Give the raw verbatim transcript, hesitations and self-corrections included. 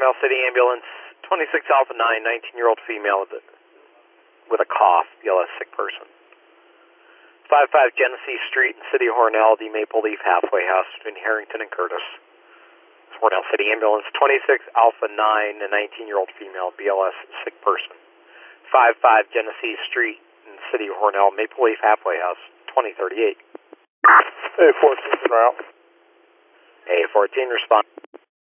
Hornell City Ambulance, twenty-six Alpha nine, nineteen-year-old female with a, with a cough, B L S sick person. five five Genesee Street in City of Hornell, the Maple Leaf Halfway House between Harrington and Curtis. Hornell City Ambulance, twenty-six Alpha nine, a nineteen-year-old female, B L S sick person. five five Genesee Street in City of Hornell, Maple Leaf Halfway House, twenty thirty-eight. A fourteen route. A fourteen, respond.